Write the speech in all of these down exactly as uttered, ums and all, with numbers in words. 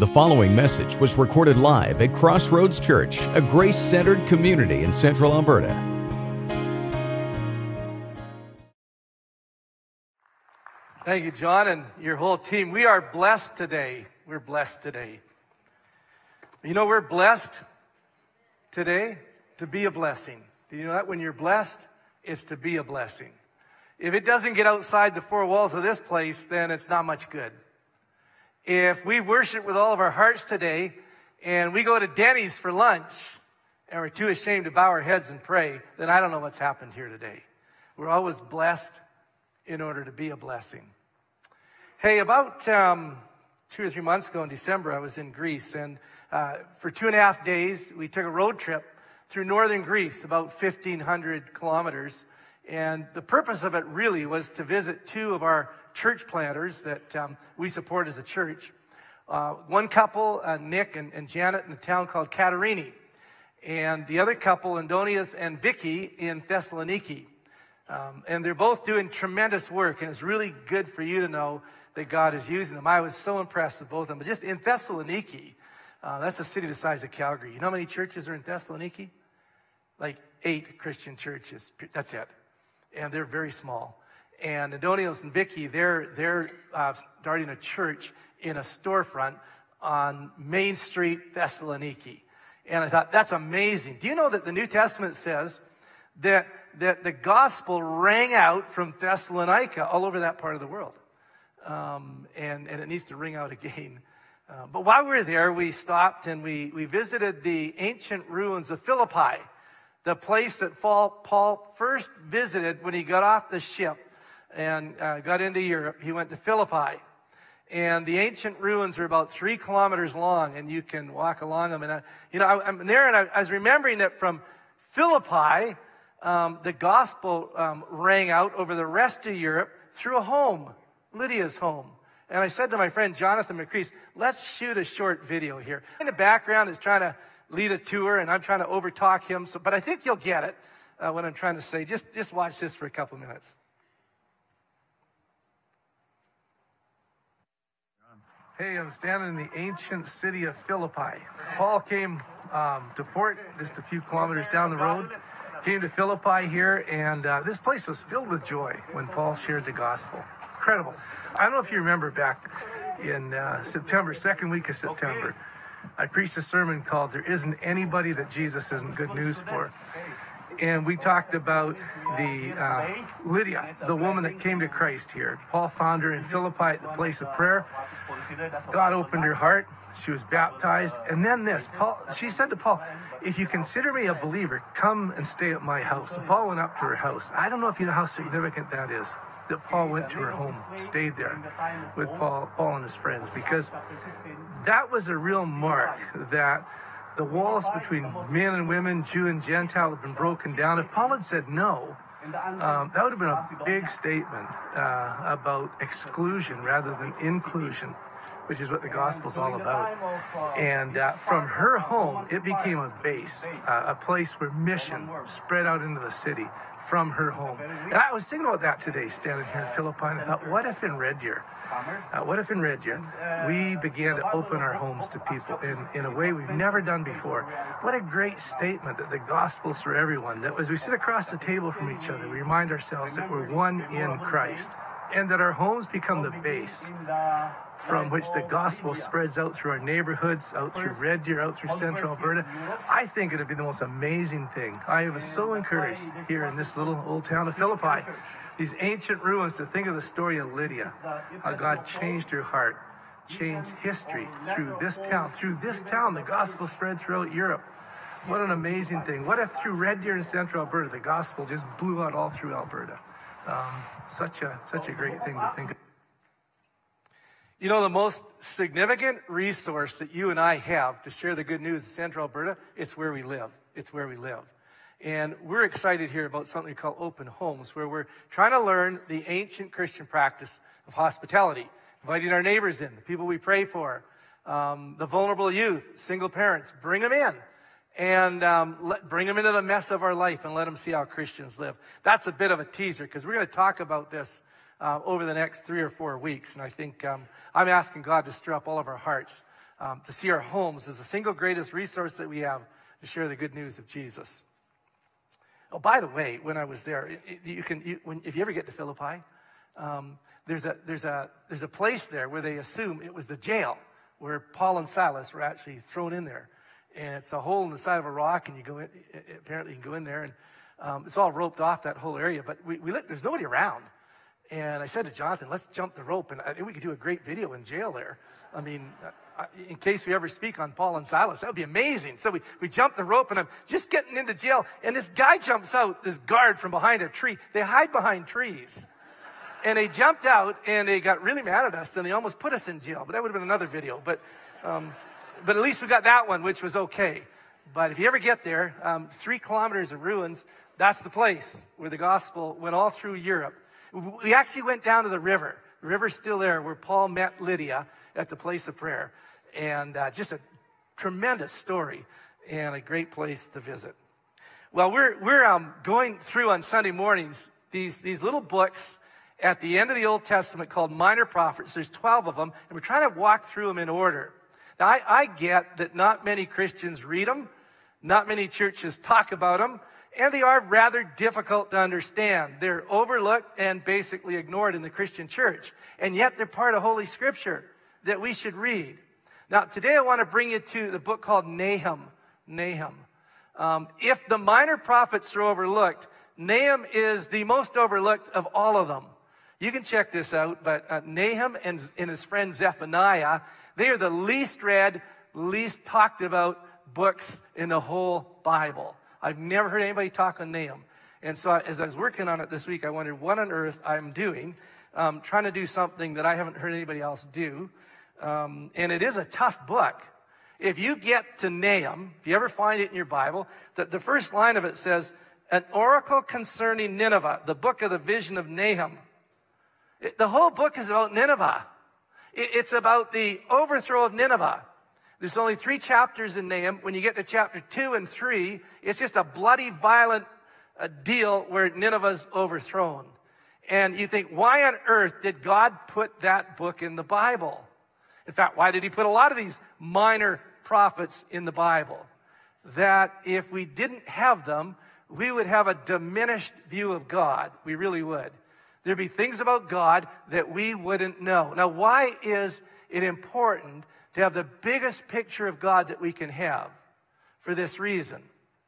The following message was recorded live at Crossroads Church, a grace-centered community in Central Alberta. Thank you, John, and your whole team. We are blessed today. We're blessed today. You know, we're blessed today to be a blessing. Do you know that? When you're blessed, it's to be a blessing. If it doesn't get outside the four walls of this place, then it's not much good. If we worship with all of our hearts today, and we go to Denny's for lunch, and we're too ashamed to bow our heads and pray, then I don't know what's happened here today. We're always blessed in order to be a blessing. Hey, about um, two or three months ago in December, I was in Greece, and uh, for two and a half days, we took a road trip through northern Greece, about fifteen hundred kilometers, and the purpose of it really was to visit two of our church planters that um, we support as a church. Uh, one couple, uh, Nick and, and Janet, in a town called Katerini, and the other couple, Andonias and Vicky, in Thessaloniki. Um, and they're both doing tremendous work, and it's really good for you to know that God is using them. I was so impressed with both of them. But just in Thessaloniki, uh, that's a city the size of Calgary. You know how many churches are in Thessaloniki? Like eight Christian churches. That's it. And they're very small. And Adonios and Vicky, they're they're uh, starting a church in a storefront on Main Street, Thessaloniki. And I thought, that's amazing. Do you know that the New Testament says that that the gospel rang out from Thessalonica all over that part of the world? Um, and, and it needs to ring out again. Uh, but while we were there, we stopped and we, we visited the ancient ruins of Philippi, the place that Paul first visited when he got off the ship and uh, got into Europe. He went to Philippi. And the ancient ruins are about three kilometers long, and you can walk along them. And, I, you know, I, I'm there, and I, I was remembering that from Philippi, um, the gospel um, rang out over the rest of Europe through a home, Lydia's home. And I said to my friend Jonathan McCrease, let's shoot a short video here. In the background is trying to lead a tour, and I'm trying to overtalk him. So, but I think you'll get it, uh, what I'm trying to say. Just, just watch this for a couple minutes. Hey, I'm standing in the ancient city of Philippi. Paul came um, to port just a few kilometers down the road, came to Philippi here, and uh, this place was filled with joy when Paul shared the gospel. Incredible. I don't know if you remember back in uh, September, second week of September, I preached a sermon called There Isn't Anybody That Jesus Isn't Good News For. And we talked about the uh, Lydia, the woman that came to Christ here. Paul found her in Philippi at the place of prayer. God opened her heart. She was baptized. And then this, Paul, she said to Paul, if you consider me a believer, come and stay at my house. So Paul went up to her house. I don't know if you know how significant that is, that Paul went to her home, stayed there with Paul, Paul and his friends, because that was a real mark that the walls between men and women, Jew and Gentile, have been broken down. If Paul had said no, um, that would have been a big statement uh, about exclusion rather than inclusion, which is what the gospel's all about. And uh, from her home, it became a base, uh, a place where mission spread out into the city from her home. And I was thinking about that today, standing here in Philippi, and I thought, what if in Red Deer, uh, what if in Red Deer, we began to open our homes to people in, in a way we've never done before? What a great statement that the gospel's for everyone, that as we sit across the table from each other, we remind ourselves that we're one in Christ, and that our homes become the base from which the gospel spreads out through our neighborhoods, out through Red Deer, out through Central Alberta. I think it would be the most amazing thing. I was so encouraged here in this little old town of Philippi, these ancient ruins, to think of the story of Lydia, how God changed her heart, changed history through this town. Through this town, the gospel spread throughout Europe. What an amazing thing. What if through Red Deer and Central Alberta, the gospel just blew out all through Alberta? Um, such a such a great thing to think of. You know, the most significant resource that you and I have to share the good news in Central Alberta, it's where we live. It's where we live. And we're excited here about something we call Open Homes, where we're trying to learn the ancient Christian practice of hospitality, inviting our neighbors in, the people we pray for, um, the vulnerable youth, single parents, bring them in. And um, let, bring them into the mess of our life and let them see how Christians live. That's a bit of a teaser, because we're going to talk about this uh, over the next three or four weeks. And I think um, I'm asking God to stir up all of our hearts um, to see our homes as the single greatest resource that we have to share the good news of Jesus. Oh, by the way, when I was there, it, it, you can, you, when, if you ever get to Philippi, um, there's a there's a there's a place there where they assume it was the jail where Paul and Silas were actually thrown in there, and it's a hole in the side of a rock, and you go in. Apparently, you can go in there, and um, it's all roped off that whole area. But we, we look, there's nobody around, and I said to Jonathan, "Let's jump the rope," and I think we could do a great video in jail there. I mean, in case we ever speak on Paul and Silas, that would be amazing. So we, we jump the rope, and I'm just getting into jail, and this guy jumps out, this guard from behind a tree. They hide behind trees. And they jumped out, and they got really mad at us, and they almost put us in jail. But that would have been another video. But um, but at least we got that one, which was okay. But if you ever get there, um, three kilometers of ruins, that's the place where the gospel went all through Europe. We actually went down to the river. The river's still there, where Paul met Lydia at the place of prayer. And uh, just a tremendous story and a great place to visit. Well, we're we're um, going through on Sunday mornings these, these little books at the end of the Old Testament called Minor Prophets. There's twelve of them, and we're trying to walk through them in order. Now, I, I get that not many Christians read them, not many churches talk about them, and they are rather difficult to understand. They're overlooked and basically ignored in the Christian church, and yet they're part of Holy Scripture that we should read. Now, today I want to bring you to the book called Nahum. Nahum. Um, if the minor prophets are overlooked, Nahum is the most overlooked of all of them. You can check this out, but uh, Nahum and, and his friend Zephaniah, they are the least read, least talked about books in the whole Bible. I've never heard anybody talk on Nahum. And so as I was working on it this week, I wondered what on earth I'm doing, um, trying to do something that I haven't heard anybody else do. Um, and it is a tough book. If you get to Nahum, if you ever find it in your Bible, that the first line of it says, an oracle concerning Nineveh, the book of the vision of Nahum. It, the whole book is about Nineveh. It, it's about the overthrow of Nineveh. There's only three chapters in Nahum. When you get to chapter two and three, it's just a bloody, violent uh, deal where Nineveh's overthrown. And you think, why on earth did God put that book in the Bible? In fact, why did he put a lot of these minor prophets in the Bible? That if we didn't have them, we would have a diminished view of God. We really would. There'd be things about God that we wouldn't know. Now, why is it important to have the biggest picture of God that we can have? For this reason.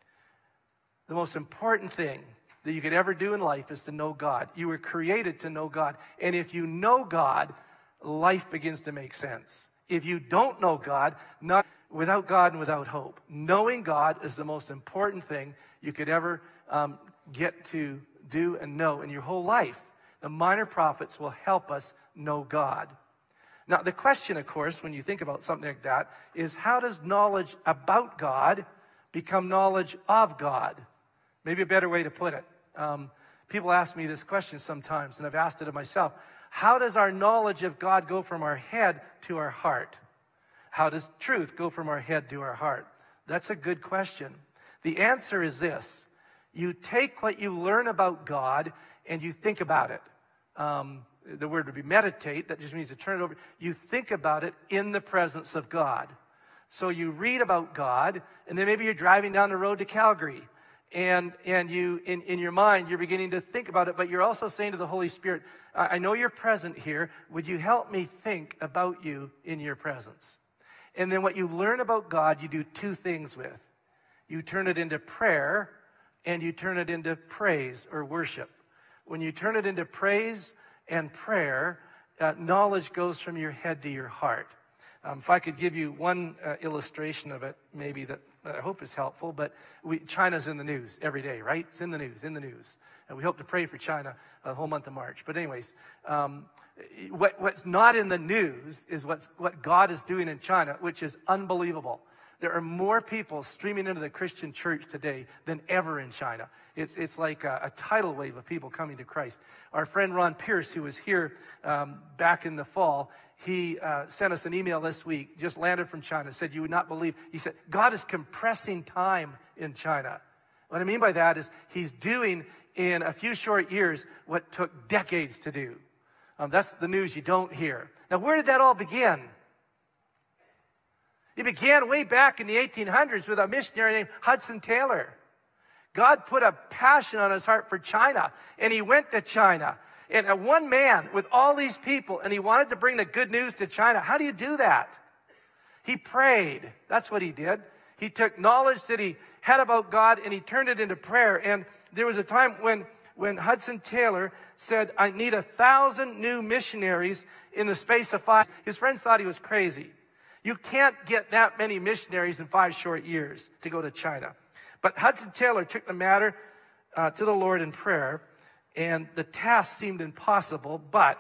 The most important thing that you could ever do in life is to know God. You were created to know God. And if you know God, life begins to make sense. If you don't know God, not without God and without hope. Knowing God is the most important thing you could ever um, get to do and know in your whole life. The minor prophets will help us know God. Now, the question, of course, when you think about something like that, is how does knowledge about God become knowledge of God? Maybe a better way to put it. Um, people ask me this question sometimes, and I've asked it of myself. How does our knowledge of God go from our head to our heart? How does truth go from our head to our heart? That's a good question. The answer is this. You take what you learn about God and you think about it. Um, the word would be meditate. That just means to turn it over. You think about it in the presence of God. So you read about God, and then maybe you're driving down the road to Calgary. And and you, in, in your mind, you're beginning to think about it, but you're also saying to the Holy Spirit, I, I know you're present here. Would you help me think about you in your presence? And then what you learn about God, you do two things with. You turn it into prayer, and you turn it into praise or worship. When you turn it into praise and prayer, uh, knowledge goes from your head to your heart. Um, if I could give you one uh, illustration of it, maybe that I hope is helpful, but we, China's in the news every day, right? It's in the news, in the news. And we hope to pray for China the whole month of March. But anyways, um, what, what's not in the news is what's, what God is doing in China, which is unbelievable. There are more people streaming into the Christian church today than ever in China. It's it's like a, a tidal wave of people coming to Christ. Our friend Ron Pierce, who was here um, back in the fall, he uh, sent us an email this week, just landed from China, said, you would not believe. He said, God is compressing time in China. What I mean by that is he's doing in a few short years what took decades to do. Um, that's the news you don't hear. Now, where did that all begin? It began way back in the eighteen hundreds with a missionary named Hudson Taylor. God put a passion on his heart for China, and he went to China. And a one man with all these people, and he wanted to bring the good news to China. How do you do that? He prayed. That's what he did. He took knowledge that he had about God, and he turned it into prayer. And there was a time when, when Hudson Taylor said, I need a thousand new missionaries in the space of five. His friends thought he was crazy. You can't get that many missionaries in five short years to go to China. But Hudson Taylor took the matter uh, to the Lord in prayer, and the task seemed impossible. But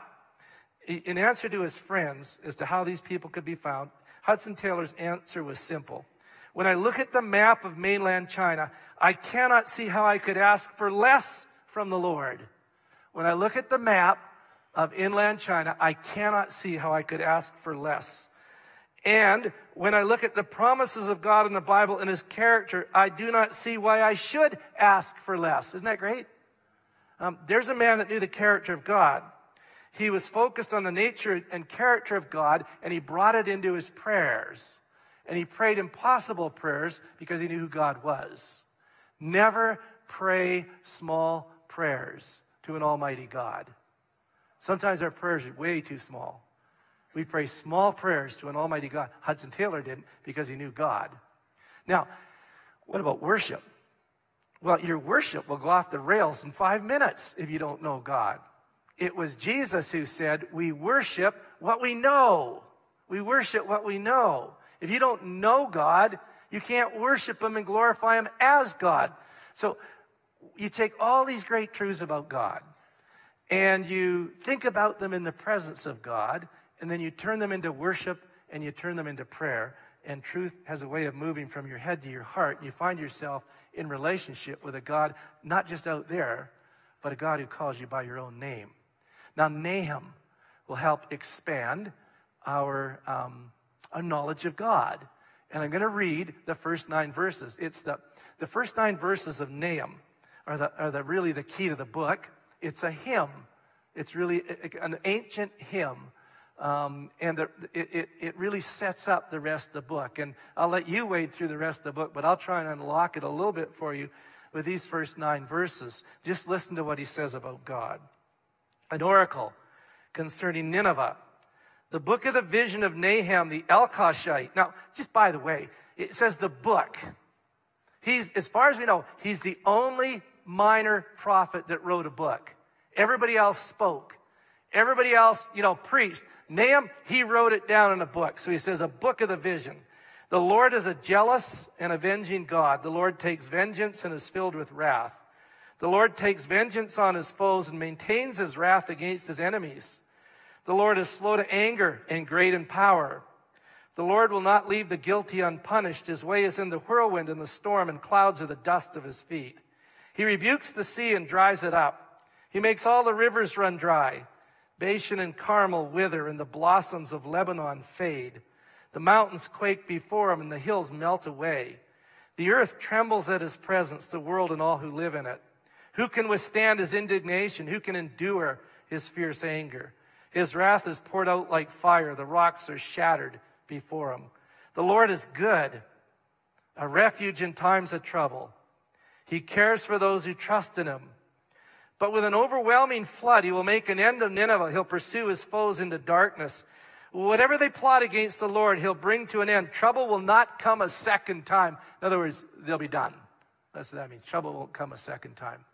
in answer to his friends as to how these people could be found, Hudson Taylor's answer was simple. When I look at the map of mainland China, I cannot see how I could ask for less from the Lord. When I look at the map of inland China, I cannot see how I could ask for less. And when I look at the promises of God in the Bible and his character, I do not see why I should ask for less. Isn't that great? Um, there's a man that knew the character of God. He was focused on the nature and character of God, and he brought it into his prayers. And he prayed impossible prayers because he knew who God was. Never pray small prayers to an almighty God. Sometimes our prayers are way too small. We pray small prayers to an almighty God. Hudson Taylor didn't because he knew God. Now, what about worship? Well, your worship will go off the rails in five minutes if you don't know God. It was Jesus who said, we worship what we know. We worship what we know. If you don't know God, you can't worship him and glorify him as God. So you take all these great truths about God and you think about them in the presence of God, and then you turn them into worship and you turn them into prayer. And truth has a way of moving from your head to your heart. And you find yourself in relationship with a God, not just out there, but a God who calls you by your own name. Now, Nahum will help expand our, um, our knowledge of God. And I'm going to read the first nine verses. It's the, the first nine verses of Nahum are, the, are the, really the key to the book. It's a hymn. It's really an ancient hymn. Um, and the, it, it, it really sets up the rest of the book. And I'll let you wade through the rest of the book, but I'll try and unlock it a little bit for you with these first nine verses. Just listen to what he says about God. An oracle concerning Nineveh. The book of the vision of Nahum, the Elkoshite. Now, just by the way, it says the book. He's, as far as we know, he's the only minor prophet that wrote a book. Everybody else spoke. Everybody else, you know, preached. Nahum, he wrote it down in a book. So he says, a book of the vision. The Lord is a jealous and avenging God. The Lord takes vengeance and is filled with wrath. The Lord takes vengeance on his foes and maintains his wrath against his enemies. The Lord is slow to anger and great in power. The Lord will not leave the guilty unpunished. His way is in the whirlwind and the storm, and clouds are the dust of his feet. He rebukes the sea and dries it up. He makes all the rivers run dry. Bashan and Carmel wither, and the blossoms of Lebanon fade. The mountains quake before him, and the hills melt away. The earth trembles at his presence, the world and all who live in it. Who can withstand his indignation? Who can endure his fierce anger? His wrath is poured out like fire. The rocks are shattered before him. The Lord is good, a refuge in times of trouble. He cares for those who trust in him. But with an overwhelming flood, he will make an end of Nineveh. He'll pursue his foes into darkness. Whatever they plot against the Lord, he'll bring to an end. Trouble will not come a second time. In other words, they'll be done. That's what that means. Trouble won't come a second time.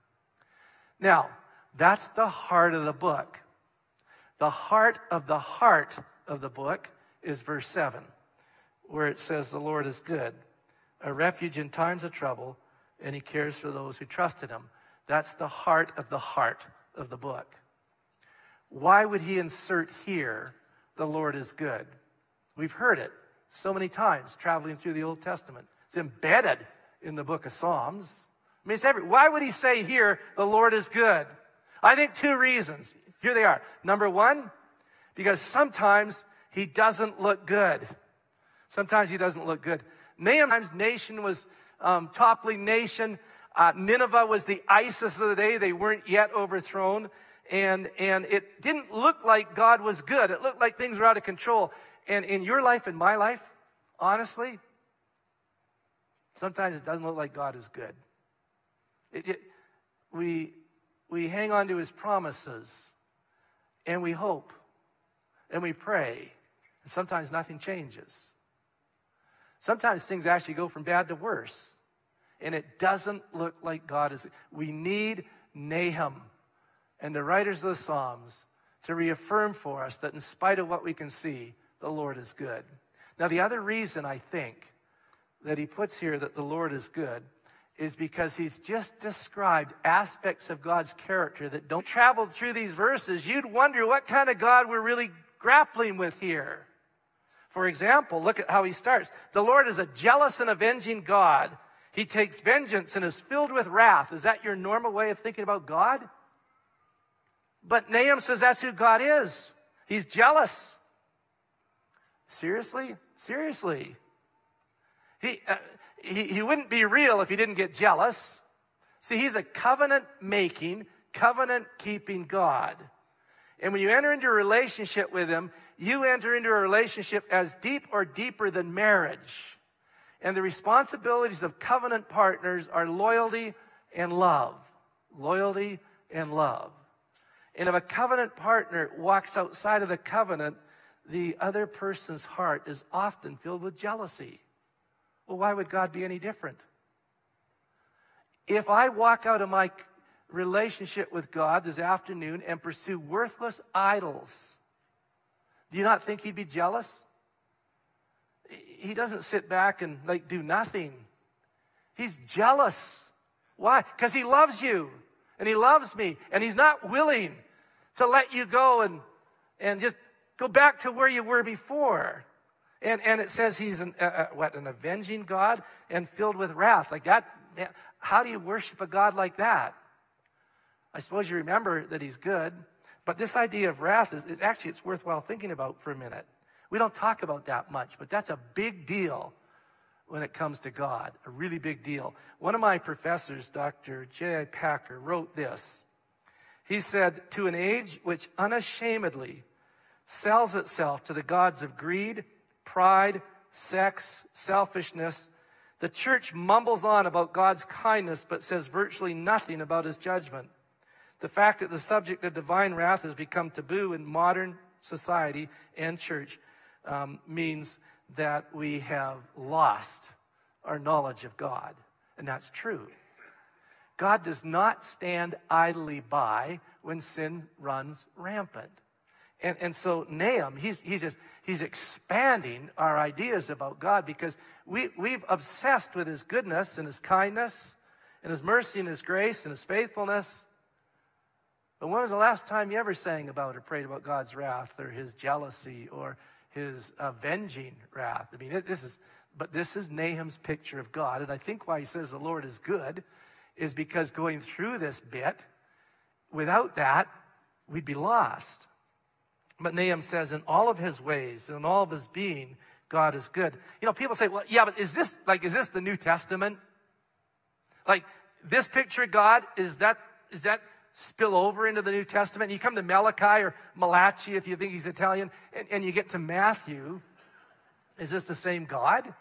Now, that's the heart of the book. The heart of the heart of the book is verse seven, where it says the Lord is good, a refuge in times of trouble, and he cares for those who trust in him. That's the heart of the heart of the book. Why would he insert here, the Lord is good? We've heard it so many times traveling through the Old Testament. It's embedded in the book of Psalms. I mean, it's every, why would he say here, the Lord is good? I think two reasons. Here they are. Number one, because sometimes he doesn't look good. Sometimes he doesn't look good. Nahum's nation was um, toppling nation. Uh, Nineveh was the ISIS of the day. They weren't yet overthrown. And, and it didn't look like God was good. It looked like things were out of control. And in your life and my life, honestly, sometimes it doesn't look like God is good. It, it, we, we hang on to his promises, and we hope, and we pray, and sometimes nothing changes. Sometimes things actually go from bad to worse, and it doesn't look like God is. We need Nahum and the writers of the Psalms to reaffirm for us that in spite of what we can see, the Lord is good. Now, the other reason I think that he puts here that the Lord is good is because he's just described aspects of God's character that don't travel through these verses. You'd wonder what kind of God we're really grappling with here. For example, look at how he starts. The Lord is a jealous and avenging God. He takes vengeance and is filled with wrath. Is that your normal way of thinking about God? But Nahum says that's who God is. He's jealous. Seriously? Seriously. He, uh, he, he wouldn't be real if he didn't get jealous. See, he's a covenant-making, covenant-keeping God. And when you enter into a relationship with him, you enter into a relationship as deep or deeper than marriage. And the responsibilities of covenant partners are loyalty and love. Loyalty and love. And if a covenant partner walks outside of the covenant, the other person's heart is often filled with jealousy. Well, why would God be any different? If I walk out of my relationship with God this afternoon and pursue worthless idols, do you not think he'd be jealous? He doesn't sit back and like do nothing. He's jealous. Why? Because he loves you and he loves me, and he's not willing to let you go and and just go back to where you were before. And and it says he's an uh, what an avenging God and filled with wrath. Like that. How do you worship a God like that? I suppose you remember that he's good, but this idea of wrath is, is actually it's worthwhile thinking about for a minute. We don't talk about that much, but that's a big deal when it comes to God, a really big deal. One of my professors, Doctor J I Packer, wrote this. He said, to an age which unashamedly sells itself to the gods of greed, pride, sex, selfishness, the church mumbles on about God's kindness but says virtually nothing about his judgment. The fact that the subject of divine wrath has become taboo in modern society and church um, means that we have lost our knowledge of God. And that's true. God does not stand idly by when sin runs rampant. And, and so Nahum, he's, he's, just, he's expanding our ideas about God because we, we've obsessed with his goodness and his kindness and his mercy and his grace and his faithfulness. But when was the last time you ever sang about or prayed about God's wrath or his jealousy or his avenging wrath? I mean, it, this is, but this is Nahum's picture of God. And I think why he says the Lord is good is because going through this bit, without that, we'd be lost. But Nahum says in all of his ways and in all of his being, God is good. You know, people say, well, yeah, but is this like, is this the New Testament? Like this picture of God, is that, is that spill over into the New Testament? And you come to Malachi or Malachi if you think he's Italian, and, and you get to Matthew. Is this the same God?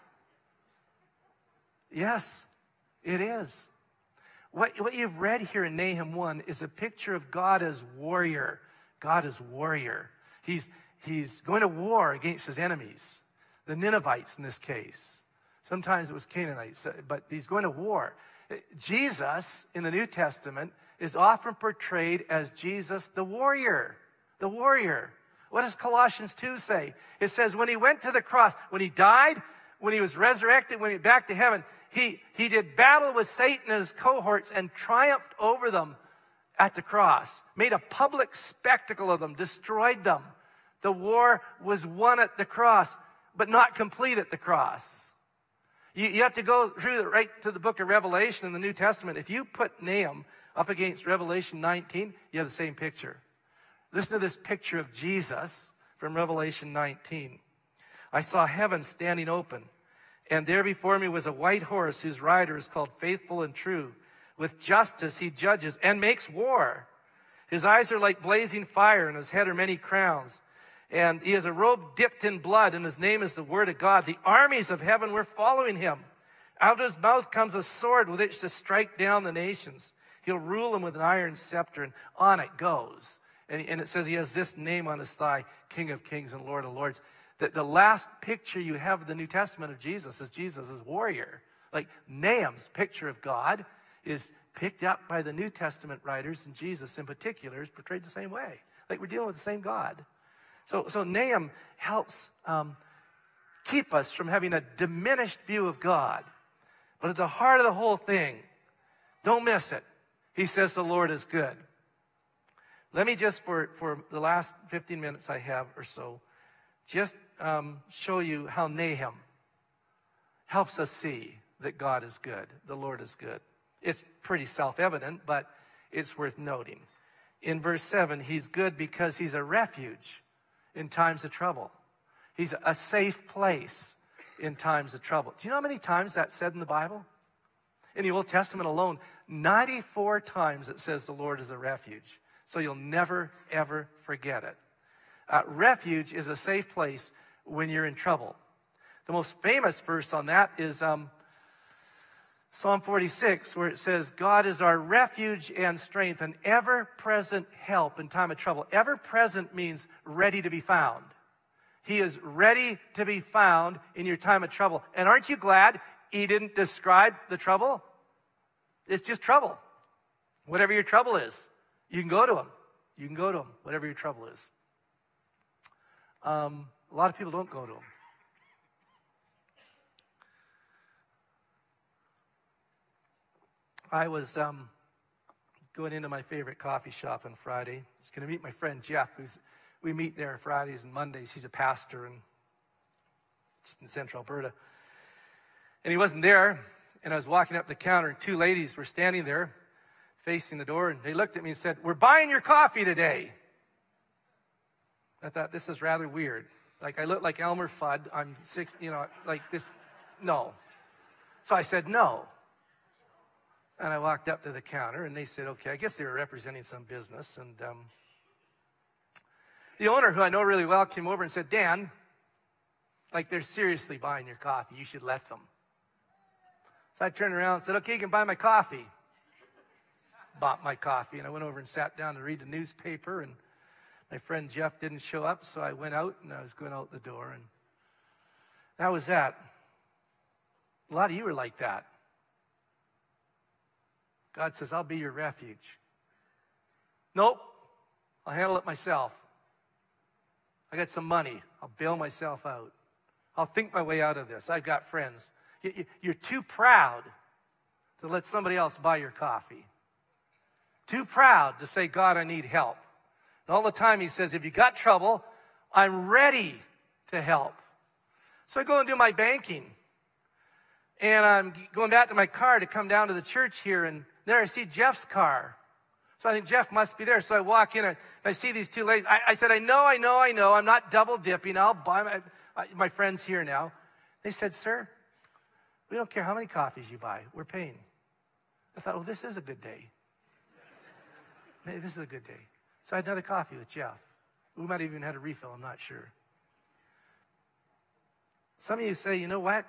Yes, it is. What, what you've read here in Nahum one is a picture of God as warrior. God as warrior. He's, he's going to war against his enemies, the Ninevites in this case. Sometimes it was Canaanites, but he's going to war. Jesus in the New Testament is often portrayed as Jesus the warrior. The warrior. What does Colossians two say? It says when he went to the cross, when he died, when he was resurrected, when he went back to heaven, he, he did battle with Satan and his cohorts and triumphed over them at the cross. Made a public spectacle of them, destroyed them. The war was won at the cross, but not complete at the cross. You, you have to go through the, right to the book of Revelation in the New Testament. If you put Nahum up against Revelation nineteen, you have the same picture. Listen to this picture of Jesus from Revelation nineteen. I saw heaven standing open, and there before me was a white horse whose rider is called Faithful and True. With justice he judges and makes war. His eyes are like blazing fire, and his head are many crowns. And he has a robe dipped in blood, and his name is the Word of God. The armies of heaven were following him. Out of his mouth comes a sword with which to strike down the nations. He'll rule them with an iron scepter, and on it goes. And, and it says he has this name on his thigh, King of Kings and Lord of Lords. The, the last picture you have of the New Testament of Jesus is Jesus as warrior. Like Nahum's picture of God is picked up by the New Testament writers, and Jesus in particular is portrayed the same way. Like we're dealing with the same God. So, so Nahum helps um, keep us from having a diminished view of God. But at the heart of the whole thing, don't miss it. He says the Lord is good. Let me just, for, for the last fifteen minutes I have or so, just um, show you how Nahum helps us see that God is good, the Lord is good. It's pretty self-evident, but it's worth noting. In verse seven, he's good because he's a refuge in times of trouble. He's a safe place in times of trouble. Do you know how many times that's said in the Bible? In the Old Testament alone, ninety-four times it says the Lord is a refuge. So you'll never, ever forget it. Uh, refuge is a safe place when you're in trouble. The most famous verse on that is um, Psalm forty-six, where it says, God is our refuge and strength, an ever-present help in time of trouble. Ever-present means ready to be found. He is ready to be found in your time of trouble. And aren't you glad he didn't describe the trouble? It's just trouble. Whatever your trouble is, you can go to him. You can go to him, whatever your trouble is. Um, a lot of people don't go to him. I was um, going into my favorite coffee shop on Friday. I was going to meet my friend Jeff, who's we meet there Fridays and Mondays. He's a pastor in just in central Alberta. And he wasn't there, and I was walking up the counter, and two ladies were standing there facing the door, and they looked at me and said, we're buying your coffee today. I thought, this is rather weird. Like, I look like Elmer Fudd. I'm six, you know, like this, no. So I said, no. And I walked up to the counter, and they said, okay, I guess they were representing some business. And um, the owner, who I know really well, came over and said, Dan, like, they're seriously buying your coffee. You should let them. So I turned around and said, okay, you can buy my coffee. Bought my coffee, and I went over and sat down to read the newspaper, and my friend Jeff didn't show up, so I went out, and I was going out the door, and that was that. A lot of you are like that. God says, I'll be your refuge. Nope, I'll handle it myself. I got some money. I'll bail myself out. I'll think my way out of this. I've got friends. You're too proud to let somebody else buy your coffee. Too proud to say, God, I need help. And all the time he says, if you got trouble, I'm ready to help. So I go and do my banking. And I'm going back to my car to come down to the church here, and there I see Jeff's car. So I think Jeff must be there. So I walk in and I see these two ladies. I, I said, I know, I know, I know. I'm not double dipping. I'll buy my, my friend's here now. They said, sir, we don't care how many coffees you buy. We're paying. I thought, well, this is a good day. Maybe this is a good day. So I had another coffee with Jeff. We might have even had a refill. I'm not sure. Some of you say, you know what?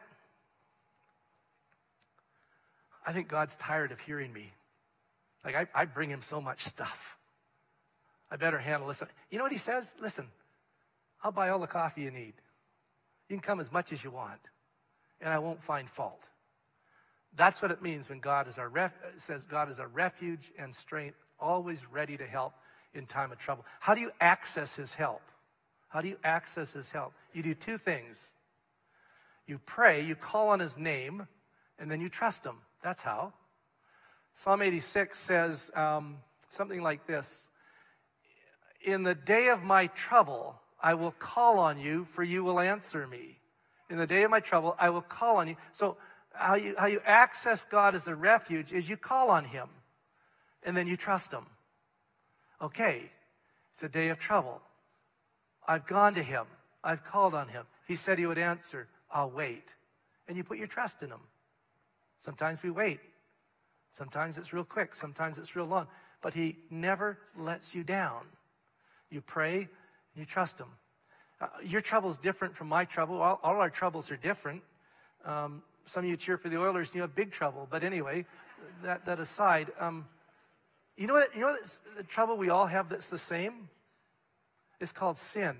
I think God's tired of hearing me. Like, I, I bring him so much stuff. I better handle this. You know what he says? Listen, I'll buy all the coffee you need. You can come as much as you want, and I won't find fault. That's what it means when God is our ref, says God is our refuge and strength, always ready to help in time of trouble. How do you access his help? How do you access his help? You do two things. You pray, you call on his name, and then you trust him. That's how. Psalm eighty-six says um, something like this. In the day of my trouble, I will call on you, for you will answer me. In the day of my trouble, I will call on you. So how you, how you access God as a refuge is you call on him, and then you trust him. Okay, it's a day of trouble. I've gone to him. I've called on him. He said he would answer. I'll wait. And you put your trust in him. Sometimes we wait. Sometimes it's real quick. Sometimes it's real long. But he never lets you down. You pray and you trust him. Uh, your trouble is different from my trouble. All, all our troubles are different. Um, some of you cheer for the Oilers and you have big trouble. But anyway, that, that aside, um, you know what? You know what the trouble we all have that's the same? It's called sin.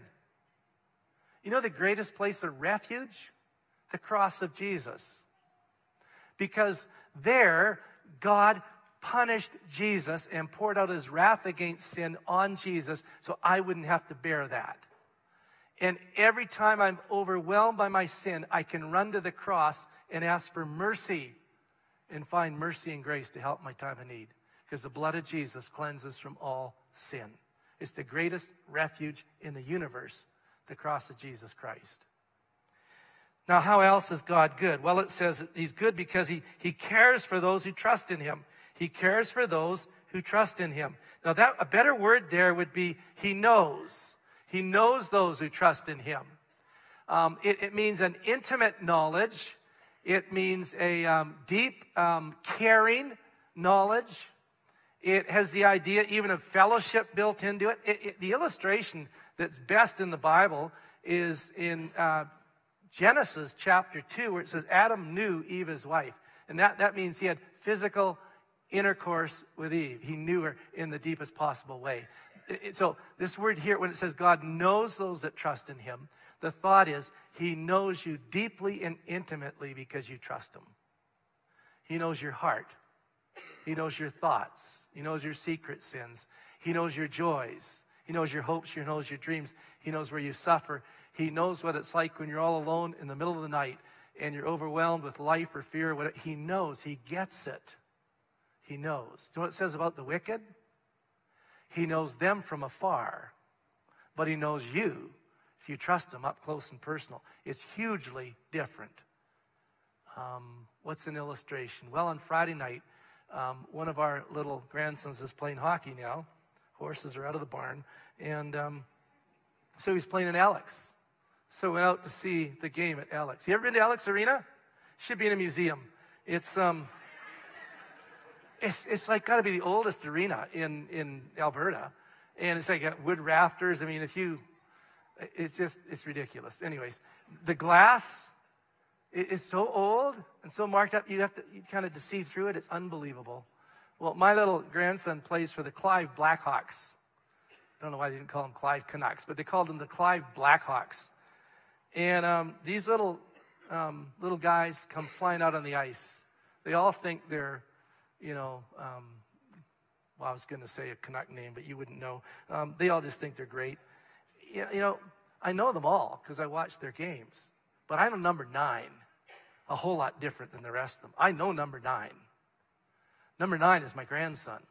You know the greatest place of refuge? The cross of Jesus. Because there, God punished Jesus and poured out his wrath against sin on Jesus so I wouldn't have to bear that. And every time I'm overwhelmed by my sin, I can run to the cross and ask for mercy and find mercy and grace to help my time of need. Because the blood of Jesus cleanses from all sin. It's the greatest refuge in the universe, the cross of Jesus Christ. Now, how else is God good? Well, it says he's good because he, he cares for those who trust in him. He cares for those who trust in him. Now, that a better word there would be he knows. He knows those who trust in him. Um, it, it means an intimate knowledge. It means a um, deep, um, caring knowledge. It has the idea even of fellowship built into it. It, it the illustration that's best in the Bible is in uh, Genesis chapter two, where it says Adam knew Eve, his wife. And that, that means he had physical intercourse with Eve. He knew her in the deepest possible way. It, it, so this word here, when it says God knows those that trust in him, the thought is he knows you deeply and intimately because you trust him. He knows your heart. He knows your thoughts. He knows your secret sins. He knows your joys. He knows your hopes. He knows your dreams. He knows where you suffer. He knows what it's like when you're all alone in the middle of the night and you're overwhelmed with life or fear. What he knows. He gets it. He knows. Do you know what it says about the wicked? He knows them from afar, but he knows you if you trust him up close and personal. It's hugely different. Um, what's an illustration? Well, on Friday night, um, one of our little grandsons is playing hockey now. Horses are out of the barn. And um, so he's playing in Alex. So we went out to see the game at Alex. You ever been to Alex Arena? Should be in a museum. It's um, it's it's like got to be the oldest arena in in Alberta, and it's like got wood rafters. I mean, if you, it's just it's ridiculous. Anyways, the glass is so old and so marked up. You have to you kind of to see through it. It's unbelievable. Well, my little grandson plays for the Clive Blackhawks. I don't know why they didn't call them Clive Canucks, but they called them the Clive Blackhawks. And um, these little um, little guys come flying out on the ice. They all think they're, you know, um, well, I was going to say a Canuck name, but you wouldn't know. Um, they all just think they're great. You know, I know them all because I watch their games. But I know number nine a whole lot different than the rest of them. I know number nine. Number nine is my grandson.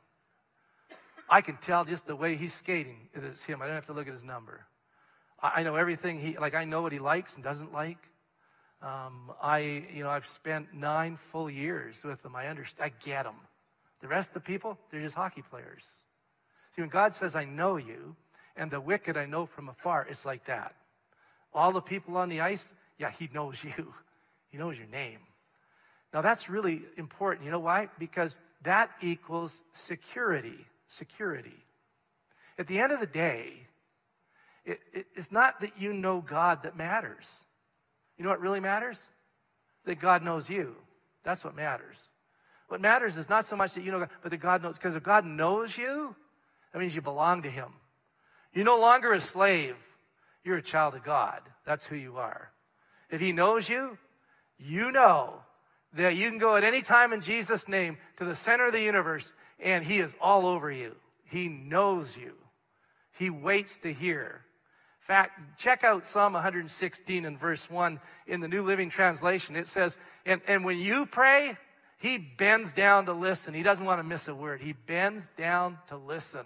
I can tell just the way he's skating that it's him. I don't have to look at his number. I know everything he, like I know what he likes and doesn't like. Um, I, you know, I've spent nine full years with him. I understand, I get them. The rest of the people, they're just hockey players. See, when God says, I know you, and the wicked I know from afar, it's like that. All the people on the ice, yeah, he knows you. He knows your name. Now that's really important. You know why? Because that equals security. Security. At the end of the day, It, it, it's not that you know God that matters. You know what really matters? That God knows you. That's what matters. What matters is not so much that you know God, but that God knows. Because if God knows you, that means you belong to him. You're no longer a slave. You're a child of God. That's who you are. If he knows you, you know that you can go at any time in Jesus' name to the center of the universe, and he is all over you. He knows you. He waits to hear. In fact, check out Psalm one sixteen and verse one in the New Living Translation. It says, and, and when you pray, he bends down to listen. He doesn't want to miss a word. He bends down to listen.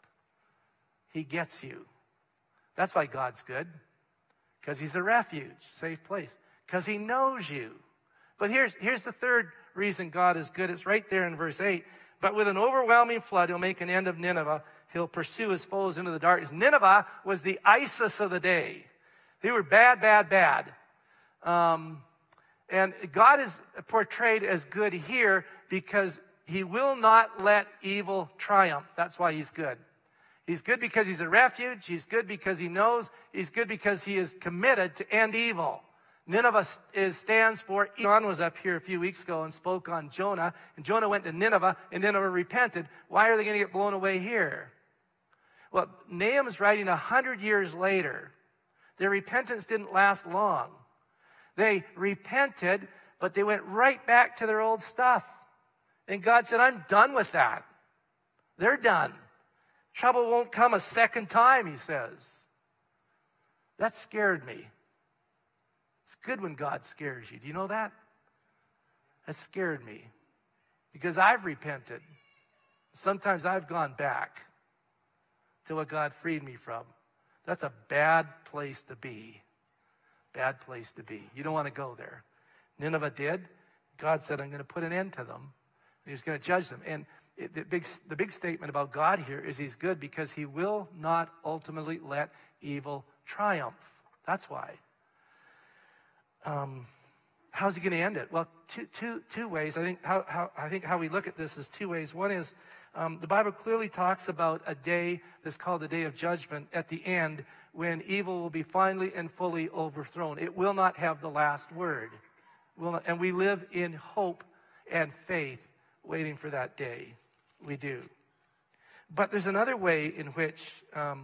He gets you. That's why God's good. Because he's a refuge, safe place. Because he knows you. But here's, here's the third reason God is good. It's right there in verse eight. But with an overwhelming flood, he'll make an end of Nineveh. He'll pursue his foes into the darkness. Nineveh was the ISIS of the day. They were bad, bad, bad. Um, and God is portrayed as good here because he will not let evil triumph. That's why he's good. He's good because he's a refuge. He's good because he knows. He's good because he is committed to end evil. Nineveh is, stands for, John was up here a few weeks ago and spoke on Jonah, and Jonah went to Nineveh, and Nineveh repented. Why are they going to get blown away here? Well, Nahum's writing a hundred years later. Their repentance didn't last long. They repented, but they went right back to their old stuff. And God said, I'm done with that. They're done. Trouble won't come a second time, he says. That scared me. It's good when God scares you. Do you know that? That scared me. Because I've repented. Sometimes I've gone back to what God freed me from. That's a bad place to be. Bad place to be. You don't want to go there. Nineveh did. God said, I'm going to put an end to them. He's going to judge them. And it, the, big, the big statement about God here is he's good because he will not ultimately let evil triumph. That's why. Um, how's he going to end it? Well, two, two, two ways. I think how, how, I think how we look at this is two ways. One is um, the Bible clearly talks about a day that's called the day of judgment at the end when evil will be finally and fully overthrown. It will not have the last word. Will not, and we live in hope and faith waiting for that day. We do. But there's another way in which um,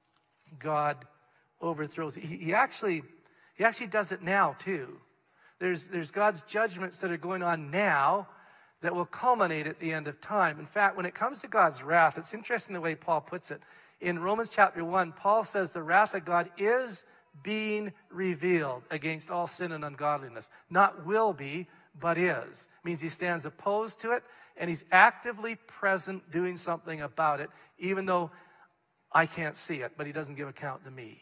God overthrows. He, he actually... He actually does it now, too. There's, there's God's judgments that are going on now that will culminate at the end of time. In fact, when it comes to God's wrath, it's interesting the way Paul puts it. In Romans chapter one, Paul says the wrath of God is being revealed against all sin and ungodliness. Not will be, but is. It means he stands opposed to it, and he's actively present doing something about it, even though I can't see it, but he doesn't give account to me.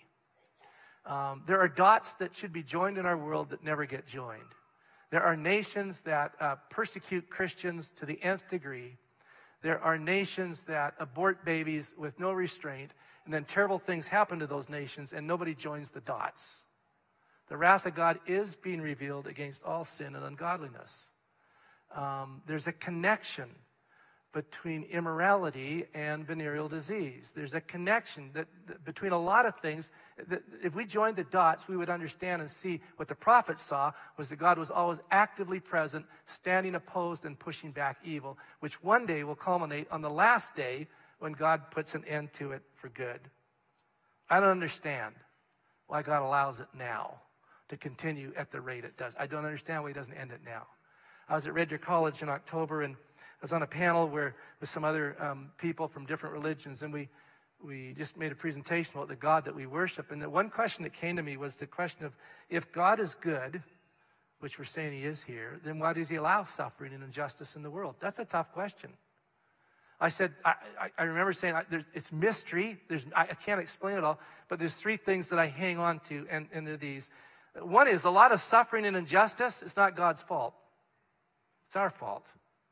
Um, there are dots that should be joined in our world that never get joined. There are nations that uh, persecute Christians to the nth degree. There are nations that abort babies with no restraint, and then terrible things happen to those nations, and nobody joins the dots. The wrath of God is being revealed against all sin and ungodliness. Um, there's a connection between immorality and venereal disease. There's a connection that, that between a lot of things. That if we joined the dots, we would understand and see what the prophets saw was that God was always actively present, standing opposed and pushing back evil, which one day will culminate on the last day when God puts an end to it for good. I don't understand why God allows it now to continue at the rate it does. I don't understand why he doesn't end it now. I was at Red Deer College in October, and I was on a panel where with some other um, people from different religions, and we we just made a presentation about the God that we worship. And the one question that came to me was the question of, if God is good, which we're saying he is here, then why does he allow suffering and injustice in the world? That's a tough question. I said, I, I, I remember saying, I, there's, it's mystery. There's, I, I can't explain it all, but there's three things that I hang on to, and, and they're these. One is a lot of suffering and injustice. It's not God's fault. It's our fault.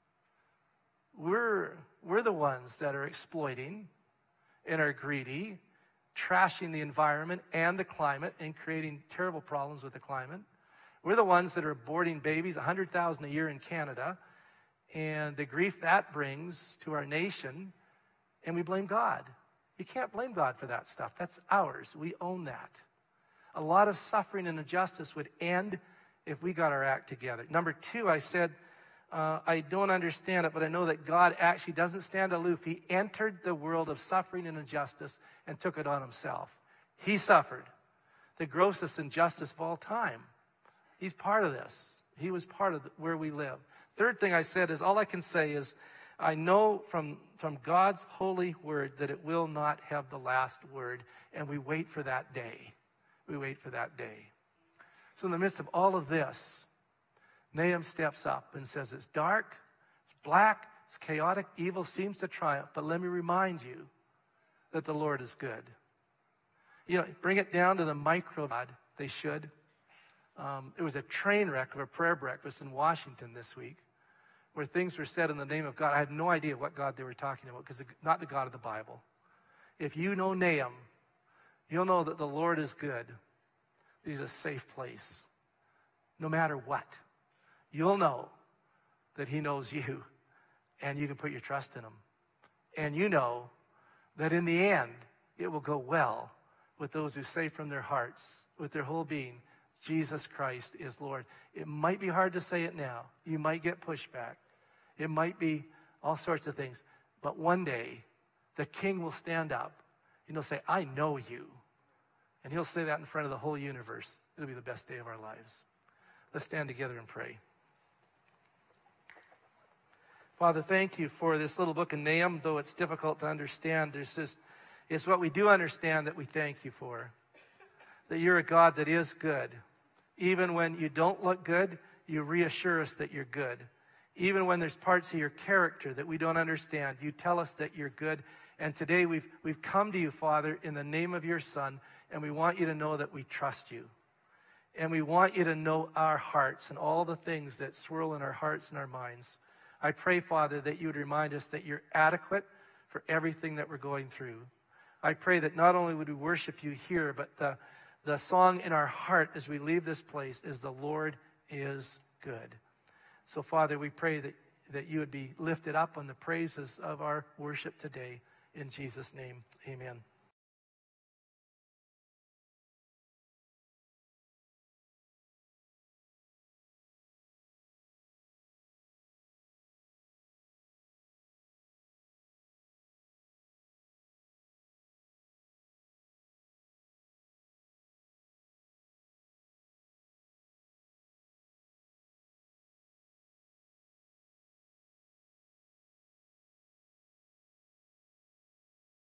We're, we're the ones that are exploiting and are greedy, trashing the environment and the climate and creating terrible problems with the climate. We're the ones that are aborting babies, one hundred thousand a year in Canada, and the grief that brings to our nation, and we blame God. You can't blame God for that stuff. That's ours. We own that. A lot of suffering and injustice would end if we got our act together. Number two, I said, Uh, I don't understand it, but I know that God actually doesn't stand aloof. He entered the world of suffering and injustice and took it on himself. He suffered the grossest injustice of all time. He's part of this. He was part of the, where we live. Third thing I said is, all I can say is, I know from, from God's holy word that it will not have the last word, and we wait for that day. We wait for that day. So in the midst of all of this, Nahum steps up and says, it's dark, it's black, it's chaotic, evil seems to triumph, but let me remind you that the Lord is good. You know, bring it down to the micro, they should. Um, it was a train wreck of a prayer breakfast in Washington this week where things were said in the name of God. I had no idea what God they were talking about, because not the God of the Bible. If you know Nahum, you'll know that the Lord is good. He's a safe place, no matter what. You'll know that he knows you, and you can put your trust in him. And you know that in the end, it will go well with those who say from their hearts, with their whole being, Jesus Christ is Lord. It might be hard to say it now. You might get pushback. It might be all sorts of things. But one day, the King will stand up and he'll say, I know you. And he'll say that in front of the whole universe. It'll be the best day of our lives. Let's stand together and pray. Father, thank you for this little book of Nahum. Though it's difficult to understand, there's just, it's what we do understand that we thank you for. That you're a God that is good. Even when you don't look good, you reassure us that you're good. Even when there's parts of your character that we don't understand, you tell us that you're good. And today we've, we've come to you, Father, in the name of your Son, and we want you to know that we trust you. And we want you to know our hearts and all the things that swirl in our hearts and our minds. I pray, Father, that you would remind us that you're adequate for everything that we're going through. I pray that not only would we worship you here, but the, the song in our heart as we leave this place is the Lord is good. So, Father, we pray that, that you would be lifted up on the praises of our worship today. In Jesus' name, amen.